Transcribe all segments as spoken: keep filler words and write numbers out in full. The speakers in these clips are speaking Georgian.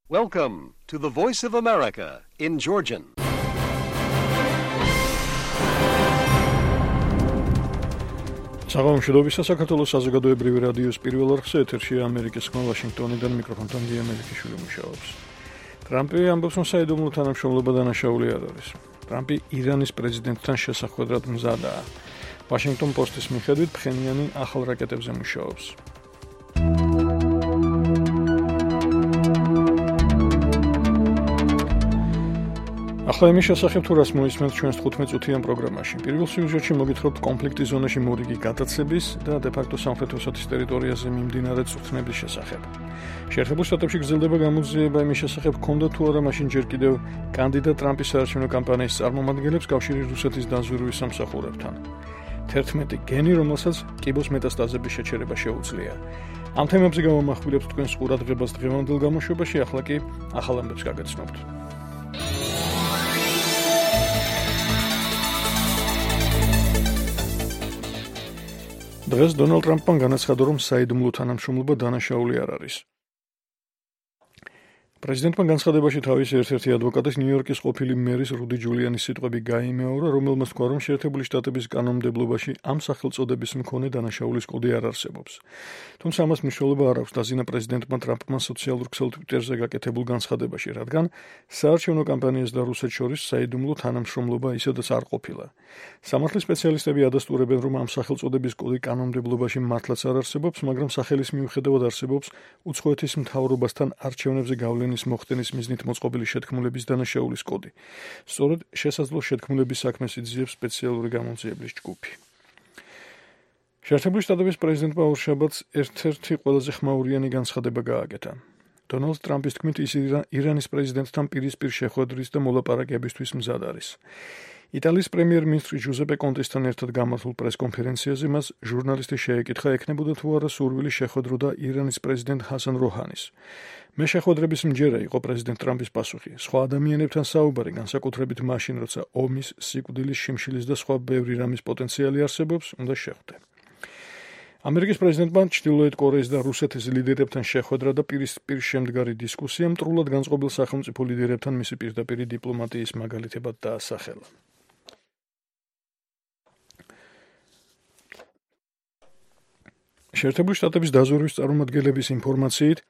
Welcome to the Voice of America in Georgian. Საღამომშვიდობისა საქართველოს საზოგადოებრივი რადიოს პირველ არხზე ეთერშია ამერიკის ხმა ვაშინგტონიდან მიკროფონთან დია მელიქიშვილი მუშაობს. ტრამპი ამბობს, რომ საიდუმლო თანამშრომლობა დანაშაული არ არის. ტრამპი ირანის პრეზიდენტთან შესახვედრად მზადაა. ვაშინგტონ პოსტის მიხედვით ფხენიანი ახალ რაკეტებზე მუშაობს. ახლა იმის შესახებ თუ რას მოისმენთ ჩვენს თხუთმეტ წუთიან პროგრამაში. პირველ სიუჟეტში მოგითხრობთ კონფლიქტის ზონაში მორიგი გადაცების და დე-ფაქტო სამხრეთ ოსეთის ტერიტორიაზე მიმდინარე წვრთნების შესახებ. შეერთებულ შტატებში გრძელდება გამოძიება იმის შესახებ, ქონდა თუ არა მაშინ ჯერ კიდევ კანდიდატ ტრამპის საარჩევნო კამპანიის წარმომადგენლებს კავშირი რუსეთის დაზვერვის სამსახურებთან. თერთმეტი გენი, რომელსაც კიბოს მეტასტაზების შეჩერება შეუძლია. ამ თემებზე გავამახვილებთ თქვენს ყურადღებას დღევანდელ გამოშვებაში, ახლა კი ახალ ამბებს გაგაცნობთ. დღეს დონალდ ტრამპმა განაცხადა, რომ საიდუმლო თანამშრომლობა დანაშაული არ არის. პრეზიდენტმა განცხადებაში თავის ერთ-ერთი ადვოკატის ნიუ-იორკის ყოფილი მერის რუდი ჯულიანის სიტყვები გაიმეორა, რომელმაც თქვა, რომ შეერთებული შტატების კანონმდებლობაში ამ სახელწოდების მქონე დანაშაულის კოდი არ არსებობს. თუმცა ამას მნიშვნელობა არ აქვს, დაზიანა პრეზიდენტმა ტრამპმა სოციალურ ქსელ ტვიტერზე გაკეთებულ განცხადებაში, რადგან საარჩევნო კამპანიას და რუსეთს შორის საიდუმლო თანამშრომლობა ისედაც არ ყოფილა. სამართლის სპეციალისტები ადასტურებენ, რომ ამ სახელწოდების კოდი კანონმდებლობაში მართლაც არ არსებობს, მაგრამ სახელის მიუხედავად არსებობს უცხოეთის მთავრობასთან არჩევნებზე გავლენის მოხდენის მიზნით მოწყობილი შეთქმულების დანაშაულის კოდი. სწორედ შესაძლო შეთქმულების საქმეს იძიებს სპეციალური გამოძიებლის ჯგუფი. შეერთებული შტატების პრეზიდენტმა ორშაბათს ერთ-ერთი ყველაზე ხმაურიანი განცხადება გააკეთა. დონალდ ტრამპის თქმით, ის ირანის პრეზიდენტთან პირისპირ შეხვედრის და მოლაპარაკებისთვის მზად არის. იტალიის პრემიერ-მინისტრი ჯუზეპე კონტესთან ერთად გამართულ პრესკონფერენციაზე მას ჟურნალისტი შეეკითხა, ექნებოდა თუ არა სურვილი შეხვედროდა ირანის პრეზიდენტ ჰასან როჰანის. მე შეხვედრების მჯერა იყო პრეზიდენტ ტრამპის პასუხი. სხვა ადამიანებთან საუბარი, განსაკუთრებით მაშინ, როცა ომის, სიკვდილის, შიმშილის და სხვა ბევრი რამის პოტენციალი არსებობს, უნდა შეხვდე. ამერიკის პრეზიდენტმა ჩრდილოეთ კორეის და რუსეთის ლიდერებთან შეხვედრა და პირისპირ შემდგარი დისკუსია მტრულად განწყობილ სახელმწიფო ლიდერებთან მისი პირდაპირი დიპლომატიის მაგალითებად დაასახელა. შეერთებული შტატების დაზვერვის წარმომადგენლების ინფორმაციით,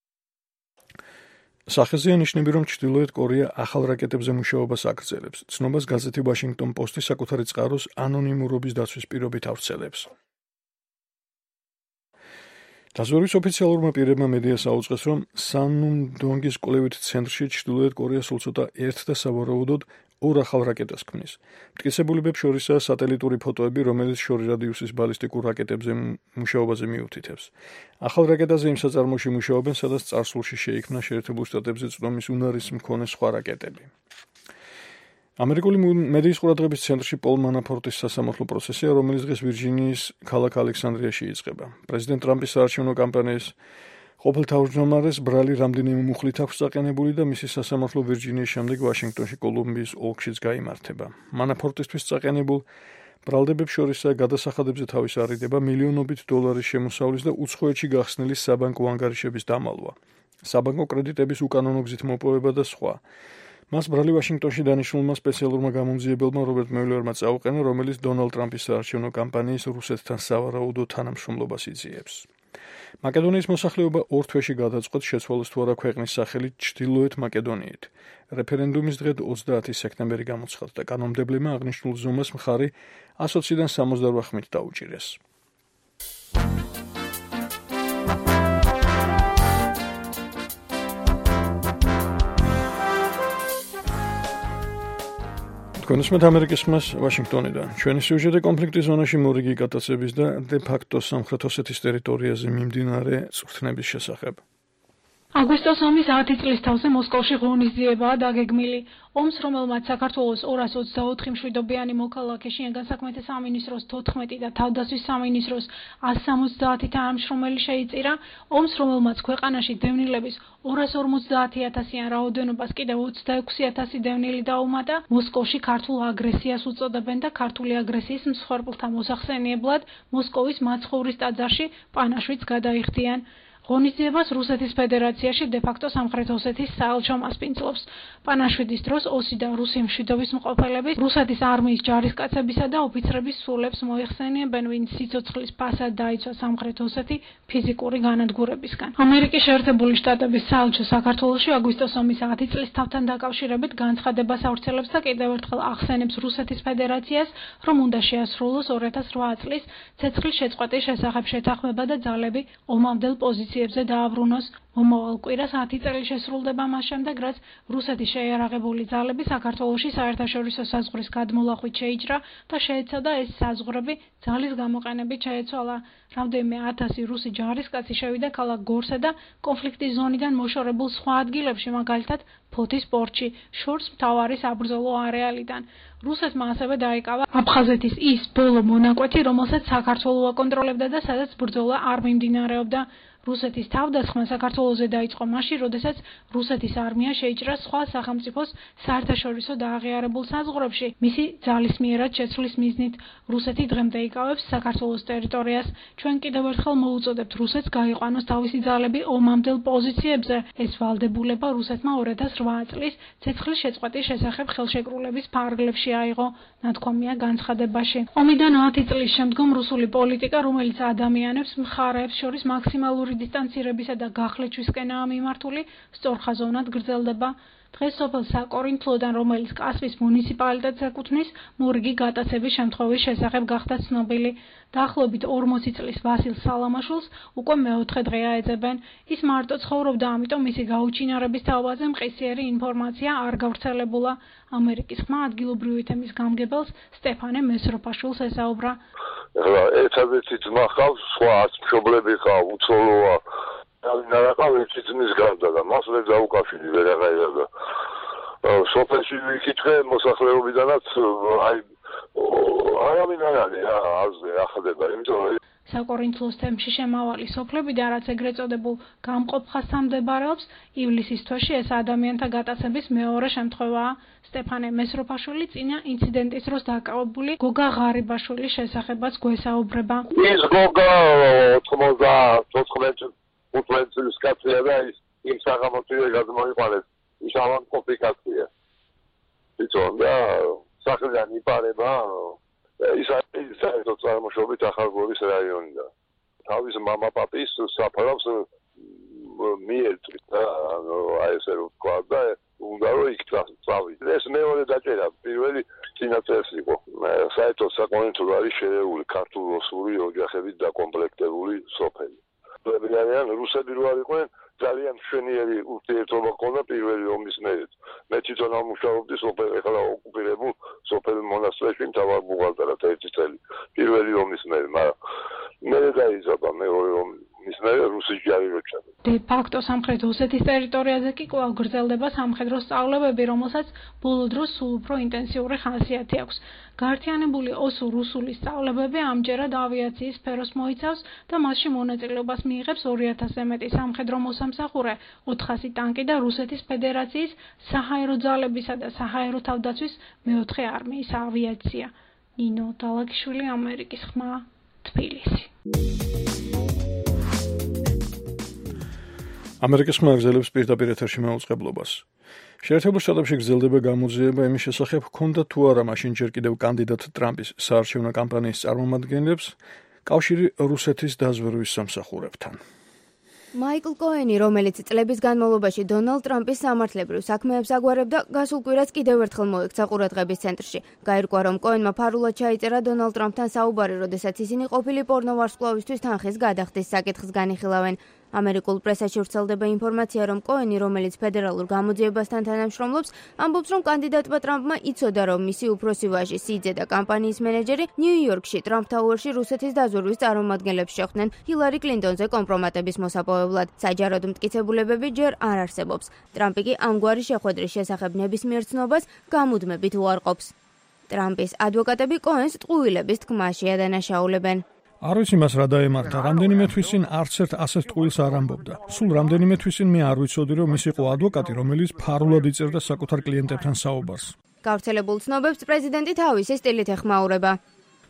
სახეზეა ნიშნები, რომ ჩრდილოეთ კორეა ახალ რაკეტებზე მუშაობას აგრძელებს. ცნობას გაზეთი ვაშინგტონ პოსტი საკუთარი წყაროს ანონიმურობის დაცვის პირობით ავრცელებს. დაზვერვის ოფიციალურმა პირებმა მედიას აუწყეს, რომ სანუმ-დონგის კვლევით ცენტრში ჩრდილოეთ კორეა სულ ცოტა ერთ და სავარაუდოდ ორ ახალ რაკეტას ქმნის. მტკიცებულებებს შორისაა სატელიტური ფოტოები, რომელიც შორი რადიუსის ბალისტიკურ რაკეტებზე მუშაობაზე მიუთითებს. ახალ რაკეტაზე იმ საწარმოში მუშაობენ, სადაც წარსულში შეიქმნა შეერთებულ შტატებზე წვდომის უნარის მქონე სხვა რაკეტები. ამერიკული მედიის ყურადღების ცენტრში პოლ მანაფორტის სასამართლო პროცესია, რომელიც დღეს ვირჯინიის ქალაქ ალექსანდრიაში იწყება. პრეზიდენტ ტრამპის საარჩევნო კამპანიის ყოფილ თავმჯდომარეს ბრალი რამდენიმე მუხლით აქვს წაყენებული და მისი სასამართლო ვირჯინიის შემდეგ ვაშინგტონში კოლუმბიის ოლქშიც გაიმართება. მანაფორტისთვის წაყენებულ ბრალდებებს შორისაა გადასახადებზე თავის არიდება, მილიონობით დოლარის შემოსავლის და უცხოეთში გახსნილი საბანკო ანგარიშების დამალვა, საბანკო კრედიტების უკანონო გზით მოპოვება და სხვა. მას ბრალი ვაშინგტონში დანიშნულმა სპეციალურმა გამომძიებელმა რობერტ მიულერმა წაუყენა, რომელიც დონალდ ტრამპის საარჩევნო კამპანიის რუსეთთან სავარაუდო თანამშრომლობას იძიებს. მაკედონიის მოსახლეობა ორ თვეში გადაწყვეტს, შეცვალოს თუ არა ქვეყნის სახელი ჩრდილოეთ მაკედონიით. რეფერენდუმის დღე ოცდაათი სექტემბერი გამოცხადდა. კანონმდებლებმა აღნიშნულ ზომას მხარი ასოციდან სამოცდაოთხ ხმით დაუჭირეს. თქვენისმეთ ამერიკის ხმას ვაშინგტონიდან. ჩვენი სიუჟეტი კონფლიქტის ზონაში მორიგი გადაცების და დე-ფაქტო სამხრეთ ოსეთის ტერიტორიაზე მიმდინარე წვრთნების შესახებ. აგვისტოს ომის ათი წლის თავზე მოსკოვში ღონისძიებაა დაგეგმილი. ომს, რომელმაც საქართველოს ორას ოცდაოთხი მშვიდობიანი მოქალაქე, შინაგან საქმეთა სამინისტროს თოთხმეტი და თავდაცვის სამინისტროს ასი სამოცდაათი თანამშრომელი შეიწირა, ომს, რომელმაც ქვეყანაში დევნილების ორას ორმოცდაათი ათასიან რაოდენობას კიდევ ოცდაექვსი ათასი დევნილი დაუმატა, მოსკოვში ქართულ აგრესიას უწოდებენ და ქართული აგრესიის მსხვერპლთა მოსახსენიებლად მოსკოვის მაცხოვრის ტაძარში პანაშვიდს გადაიხდიან. ღონისძიებას რუსეთის ფედერაციაში დე-ფაქტო სამხრეთ ოსეთის საელჩო მასპინძლობს. პანაშვიდის დროს ოსი და რუსი მშვიდობის მყოფელები რუსეთის არმიის ჯარისკაცებისა და ოფიცრების სულებს მოიხსენიებენ, ვინც სიცოცხლის ფასად დაიცვა სამხრეთ ოსეთი ფიზიკური განადგურებისგან. ამერიკის შეერთებული შტატების საელჩო საქართველოში აგვისტოს ომის ათი წლის თავთან დაკავშირებით განცხადებას ავრცელებს და კიდევ ერთხელ ახსენებს რუსეთის ფედერაციას, რომ უნდა შეასრულოს ორი ათას რვა წლის ცეცხლის შეწყვეტის შესახებ შეთანხმება და ძალები ომამდელ პოზიციებზე დააბრუნოს. მომავალ კვირას ათი წელი შესრულდება მას შემდეგ, რაც რუსეთის შეიარაღებული ძალები საქართველოში საერთაშორისო საზღვრის გადმოლახვით შეიჭრა და შეეცადა ეს საზღვრები ძალის გამოყენებით შეეცვალა. რამდენიმე ათასი რუსი ჯარისკაცი შევიდა ქალაქ გორსა და კონფლიქტის ზონიდან მოშორებულ სხვა ადგილებში, მაგალითად ფოთის პორტში, შორს მთავარი საბრძოლო არეალიდან. რუსეთმა ასევე დაიკავა აფხაზეთის ის ბოლო მონაკვეთი, რომელსაც საქართველო აკონტროლებდა და სადაც ბრძოლა არ მიმდინარეობდა. რუსეთის თავდასხმა საქართველოზე დაიწყო მაშინ, როდესაც რუსეთის არმია შეიჭრა სხვა სახელმწიფოს საერთაშორისო დააღიარებულ საზღვრებში, მისი ძალისმიერად შეცვლის მიზნით. რუსეთი დღემდე იკავებს საქართველოს ტერიტორიას. ჩვენ კიდევ ერთხელ მოუწოდებთ რუსეთს გაიყვანოს თავისი ძალები ომამდელ პოზიციებზე. ეს ვალდებულება რუსეთმა ორი ათას რვა წლის ცეცხლის შეწყვეტის შესახებ ხელშეკრულების ფარგლებში აიღო, ნათქვამია განცხადებაში. ომიდან ათი წლის შემდგომ რუსული პოლიტიკა, რომელიც ადამიანებს მხარეებს შორის მაქსიმალური დისტანცირებისა და გახლეჩვისკენაა მიმართული, სწორხაზოვნად გრძელდება. დღეს სოფელ საკორინთლოდან, რომელიც კასპის მუნიციპალიტეტს ეკუთვნის, მორიგი გატაცების შემთხვევის შესახებ გახდა ცნობილი. დაახლოებით ორმოცი წლის ვასილ სალამაშვილს უკვე მეოთხე დღეა ეძებენ. ის მარტო ცხოვრობდა, ამიტომ მისი გაუჩინარების თავაზე მყისიერი ინფორმაცია არ გავრცელებულა. ამერიკის ხმა ადგილობრივი თემის გამგებელს სტეფანე მესროფაშვილს ესაუბრა. ეხლა ერთადერთი ძმა ჰყავს, სხვა არც მშობლები ჰყავ, უცოლოა. ნარაკავ ერთი ძმის გარდა და მას ვერ დაუკავშირი ვერ აღაერა. სოფელში ვიკითხე მოსახლეობიდანაც აი არავინ არ არის აზრზე ახდება, იმიტომ რომ საკორინთლოს თემში შემავალი სოფლებიდან, რაც ეგრეთ წოდებულ გამყოფ ხაზთან მდებარეობს, ივლისის თვეში ეს ადამიანთა გატაცების მეორე შემთხვევაა. სტეფანე მესროფაშვილი წინა ინციდენტის დროს დაკავებული გოგა ღარიბაშვილის შესახებაც გვესაუბრება. ის გოგა ოთხმოცდაოთხ წლის კაცია და ის იმ საღამოთვე გადმოიყვანეს. ის ამან კომპლიკაცია. იცოდე და სახლიდან იპარება ის არის საერთო წარმოშობით ახალგორის რაიონიდან. თავის მამა-პაპის საფრავს მიერთვით და აი ესე რომ თქვა და უნდა რომ იქ წავიდე. ეს მეორე დაჭერა, პირველი წინაწელს იყო. საერთოდ საკონტროლო არის შერეული ქართულ-რუსული ოჯახებით დაკომპლექტებული სოფელი. არიან რუსები რო არიყვნენ, ძალიან მშვენიერი ურთიერთობა ჰქონდა პირველი ომის მერე. მე თვითონ ამუშავებდი სოფელ ეხლა ოკუპირებულ სოფელ მონასტრებში მთავარ ბუღალტერად ერთი წელი პირველი ომის მერე, მაგრამ მე დაიზარდა მეორე ომის მერე რუსი ჯარი რო ჩადა. დე-ფაქტო სამხრეთ ოსეთის ტერიტორიაზე კი კვლავ გრძელდება სამხედრო სწავლებები, რომელსაც ბოლო დროს სულ უფრო ინტენსიური ხასიათი აქვს. გაერთიანებული ოსო-რუსული სწავლებები ამჯერად ავიაციის სფეროს მოიცავს და მასში მონაწილეობას მიიღებს ორი ათასზე მეტი სამხედრო მოსამსახურე, ოთხასი ტანკი და რუსეთის ფედერაციის საჰაერო ძალებისა და საჰაერო თავდაცვის მეოთხე არმიის ავიაცია. ნინო დალაგიშვილი, ამერიკის ხმა, თბილისი. ამერიკის ხმა გრძელებს პირდაპირ ეთერში მაუწყებლობას. შეერთებულ შტატებში გრძელდება გამოძიება იმის შესახებ, ჰქონდა თუ არა მაშინ ჯერ კიდევ კანდიდატ ტრამპის საარჩევნო კამპანიის წარმომადგენლებს კავშირი რუსეთის დაზვერვის სამსახურებთან. მაიკლ კოენი, რომელიც წლების განმავლობაში დონალდ ტრამპის სამართლებრივ საქმეებს აგვარებდა, გასულ კვირას კიდევ ერთხელ მოექცა ყურადღების ცენტრში. გაირკვა, რომ კოენმა ფარულად ჩაიწერა დონალდ ტრამპთან საუბარი, როდესაც ისინი ყოფილი პორნო ვარსკვლავისთვის თანხის გადახდის საკითხს განიხილავენ. ამერიკულ პრესაში ვრცელდება ინფორმაცია, რომ კოენი, რომელიც ფედერალურ გამოძიებასთან თანამშრომლობს, ამბობს, რომ კანდიდატმა ტრამპმა იცოდა, რომ მისი უფროსი ვაჟი სიძე და კამპანიის მენეჯერი ნიუ-იორკში ტრამპ თაუერში რუსეთის დაზვერვის წარმომადგენლებს შეხვდნენ ჰილარი კლინტონზე კომპრომატების მოსაპოვებლად. საჯაროდ მტკიცებულებები ჯერ არ არსებობს. ტრამპი კი ამგვარი შეხვედრის შესახებ ნებისმიერ ცნობას გამუდმებით უარყოფს. ტრამპის ადვოკატები კოენს ტყუილების თქმაში ადანაშაულებენ. არ ვიცი მას რა დაემართა, რამდენიმე თვის წინ არც ერთ ასეთ ტყუილს არ ამბობდა. სულ რამდენიმე თვის წინ მე არ ვიცოდი, რომ ის იყო ადვოკატი, რომელიც ფარულად იწერდა საკუთარ კლიენტებთან საუბარს. გავრცელებულ ცნობებს პრეზიდენტი თავისი სტილით ეხმაურება.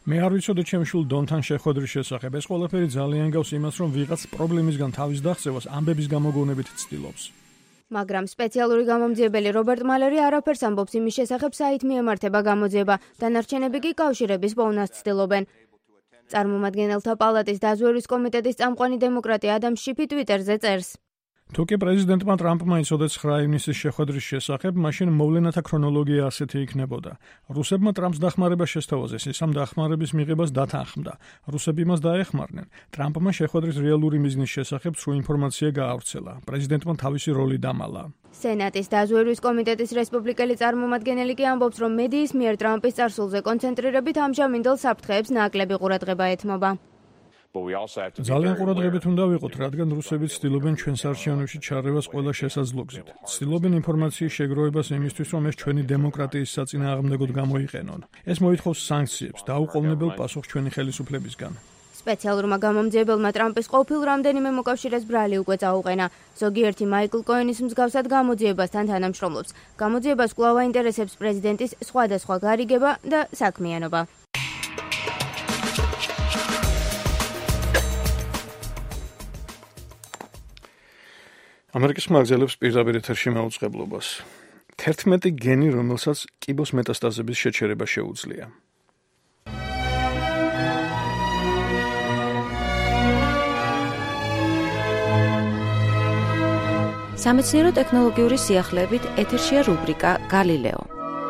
მე არ ვიცოდი ჩემ შულ დონთან შეხვედრის შესახებ. ეს ყველაფერი ძალიან გავს იმას, რომ ვიღაც პრობლემისგან თავის დაღწევას ამბების გამოგონებით ცდილობს. მაგრამ სპეციალური გამომძიებელი რობერტ მალერი არაფერს ამბობს იმის შესახებ, საით მიემართება გამოძიება, დანარჩენები კი კავშირების პოვნას ცდილობენ. წარმომადგენელთა პალატის დაზვერვის კომიტეტის წამყვანი დემოკრატი ადამ შიფი ტვიტერზე წერს. თუ კი პრეზიდენტმა ტრამპმა იცოდა ცხრა ივნისის შეხვედრის შესახებ, მაშინ მოვლენათა ქრონოლოგია ასეთი იქნებოდა. რუსებმა ტრამპს დახმარება შესთავაზეს, ის ამ დახმარების მიღებას დათანხმდა. რუსები მას დაეხმარნენ. ტრამპმა შეხვედრის რეალური მიზნის შესახებ სრულ ინფორმაცია გაავრცელა. პრეზიდენტმა თავისი როლი დამალა. სენატის დაზვერვის კომიტეტის რესპუბლიკელი წარმომადგენელი კი ამბობს, რომ მედიის მიერ ტრამპის წარსულზე კონცენტრირებით ამჟამინდელ საფრთხეებს ნაკლები ყურადღება ეთმობა. ძალიან ყურადღებით უნდა ვიყოთ, რადგან რუსები ცდილობენ ჩვენს არჩევნებში ჩარევას ყველა შესაძლო გზით. ცდილობენ ინფორმაციის შეგროვებას იმისთვის, რომ ეს ჩვენი დემოკრატიის საწინააღმდეგოდ გამოიყენონ. ეს მოითხოვს სანქციებს, დაუყოვნებელ პასუხს ჩვენი ხელისუფლებისგან. სპეციალურმა გამომძიებელმა ტრამპის ყოფილ რამდენიმე მოკავშირეს ბრალი უკვე წაუყენა. ზოგიერთი მაიკლ კოენის მსგავსად გამოძიებასთან თანამშრომლობს. გამოძიებას კვლავ აინტერესებს პრეზიდენტის სხვადასხვა გარიგება და საქმიანობა. ამერიკის მაგზელებს პირდაპირ ეთერში მაუწყებლობას. თერთმეტი გენი, რომელსაც კიბოს მეტასტაზების შეჩერება შეუძლია. სამეცნიერო ტექნოლოგიური სიახლეებით ეთერშია რუბრიკა გალილეო.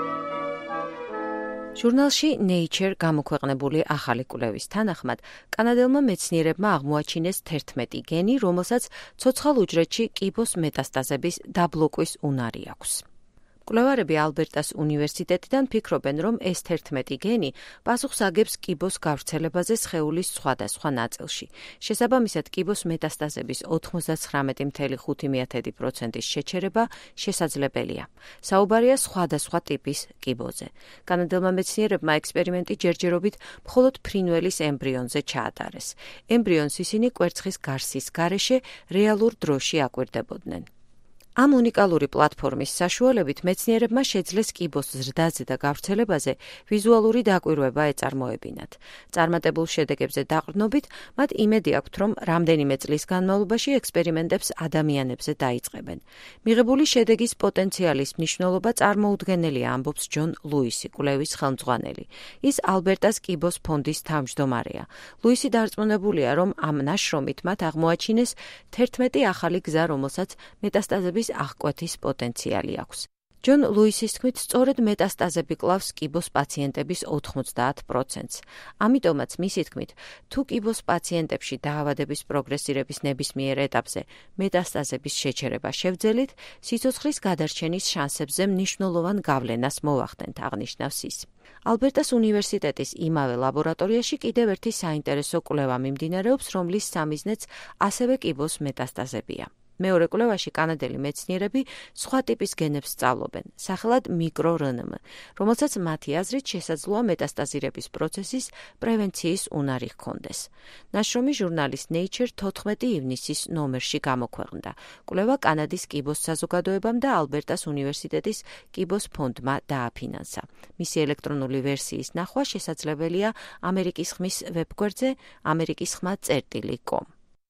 ჟურნალში Nature გამოქვეყნებული ახალი კვლევის თანახმად, კანადელმა მეცნიერებმა აღმოაჩინეს თერთმეტი გენი, რომელსაც ცოცხალ უჯრედში კიბოს მეტასტაზების დაბლოკვის უნარი აქვს. მკვლევარები ალბერტას უნივერსიტეტიდან ფიქრობენ, რომ ეს თერთმეტი გენი პასუხს აგებს კიბოს გავრცელებაზე სხეულის სხვადასხვა ნაწილში. შესაბამისად, კიბოს მეტასტაზების ოცდათხმეტი ფაصლე ხუთი პროცენტის შეჩერება შესაძლებელია. საუბარია სხვადასხვა ტიპის კიბოზე. კანადელმა მეცნიერებმა ექსპერიმენტი ჯერჯერობით მხოლოდ ფრინველის ემბრიონზე ჩაატარეს. ემბრიონს ისინი კვერცხის გარსის გარეშე რეალურ დროში აკვირდებოდნენ. ამ უნიკალური პლატფორმის საშუალებით მეცნიერებმა შეძლეს კიბოს ზრდაზე და გავრცელებაზე ვიზუალური დაკვირვება ეწარმოებინათ. წარმატებულ შედეგებზე დაყრდნობით, მათ იმედი აქვთ, რომ რამდენიმე წლის განმავლობაში ექსპერიმენტებს ადამიანებზე დაიწყებენ. მიღებული შედეგის პოტენციალის მნიშვნელობა წარმოუდგენელია, ამბობს ჯონ ლუისი, კვლევის ხელმძღვანელი. ის ალბერტას კიბოს ფონდის თავმჯდომარეა. ლუისი დარწმუნებულია, რომ ამ ნაშრომით მათ აღმოაჩინეს თერთმეტი ახალი გზა, რომელსაც მეტასტაზების აღკვეთის პოტენციალი აქვს. ჯონ ლუისის თქმით, სწორედ მეტასტაზები კლავს კიბოს პაციენტების ოთხმოცდაათ პროცენტს. ამიტომაც მისი თქმით, თუ კიბოს პაციენტებში დაავადების პროგრესირების ნებისმიერ ეტაპზე მეტასტაზების შეჩერება შევძელით, სიცოცხლის გადარჩენის შანსებზე მნიშვნელოვან გავლენას მოვახდენთ, აღნიშნავს ის. ალბერტას უნივერსიტეტის იმავე ლაბორატორიაში კიდევ ერთი საინტერესო კვლევა მიმდინარეობს, რომლის სამიზნეც ასევე კიბოს მეტასტაზებია. მეორე კვლევაში კანადელი მეცნიერები სხვა ტიპის გენებს სწავლობენ, სახელად მიკრო-რნმ, რომელსაც მათი აზრით შესაძლოა მეტასტაზირების პროცესის პრევენციის უნარი ჰქონდეს. ნაშრომი ჟურნალის Nature თოთხმეტი ივნისის ნომერში გამოქვეყნდა. კვლევა კანადის კიბოს საზოგადოებამ და ალბერტას უნივერსიტეტის კიბოს ფონდმა დააფინანსა. მისი ელექტრონული ვერსიის ნახვა შესაძლებელია ამერიკის ხმის ვებგვერდზე ამერიკის ხმა წერტილი კომ.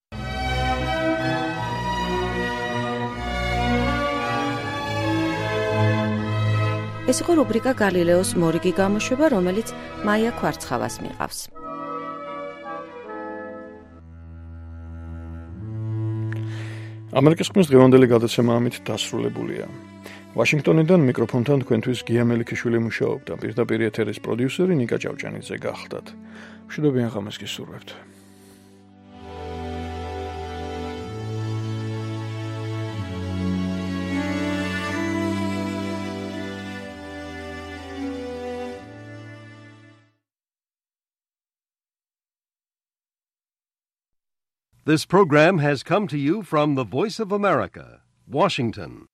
ეს იყო რუბრიკა გალილეოს მორიგი გამოშვება, რომელიც მაია ქვარცხავას მიყავს. ამერიკის ხმის დღევანდელი გადაცემა ამით დასრულებულია. ვაშინგტონიდან მიკროფონთან თქვენთვის გია მელიქიშვილი მუშაობდა. პირდაპირ ეთერის პროდიუსერი ნიკა ჭავჭანიძე გახლდათ. მშვიდობიან ღამეს გისურვებთ. This program has come to you from the Voice of America, Washington.